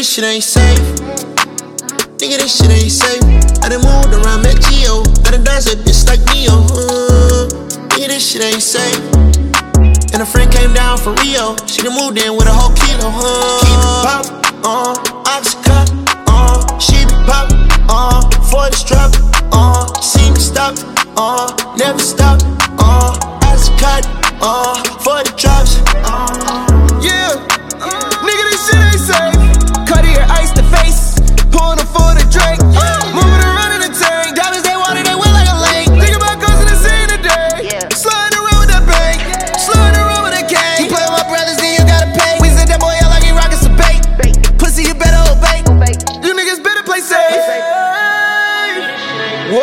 this shit ain't safe. Nigga, this shit ain't safe. I done moved around, met Geo. I done danced a bitch like Neo. Nigga, this shit ain't safe. And a friend came down for Rio. She done moved in with a whole kilo. Keep it pop, oxycut, she be pop, for the strap, see me stop, never stop, oxycut, for the drops. Yeah, nigga, this shit ain't safe. Cartier ice the face, pouring for the drink. Moving around in the tank, diamonds they water, they wet like a lake. Think about closing the scene today. Sliding around with that bank, sliding around with that cane. You play with my brothers, then you gotta pay. We sent that boy out like he rockin' some bait. Pussy, you better obey. You niggas better play safe. Whoa,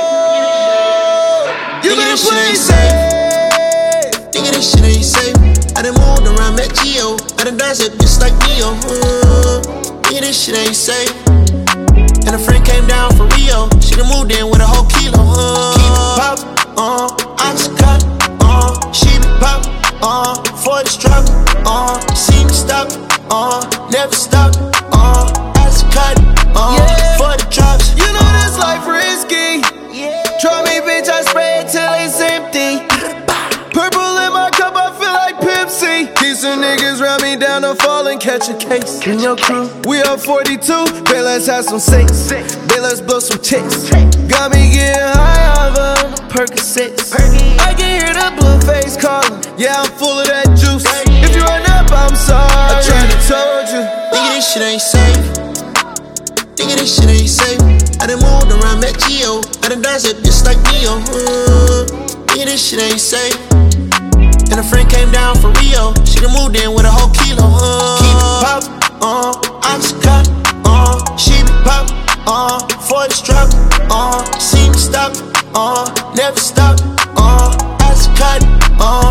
you better play safe. Nigga, this shit ain't safe. I done moved around, met Geo. I done danced a bitch like Neo. Nigga, this shit ain't safe. And a friend came down for Rio. She done moved in with a whole kilo. Keep it pop, oxycut, she be pop, for the strap, see me stop, never stop, oxycut, for the drops. You know this life risky. Try me, bitch, I spray it till it's empty. Purple in my cup, I feel like Pepsi. Keep some niggas round me down to fall and catch a case. In your crew, we up 42. Babe, let's have some sex. Babe, let's blow some chicks. Got me getting high off of Percocets. I can hear the blue face calling. Yeah, I'm full of that juice. If you run up, I'm sorry. I tried to told you. Nigga, this shit ain't safe. Nigga, this shit ain't safe. I done moved around, met Geo. I done danced a bitch like Neo. Nigga, this shit ain't safe. And a friend came down for Rio. She done moved in with a whole kilo. Keep it pop, oxycut, she be pop, for the strap, see me stop, never stop, oxycut,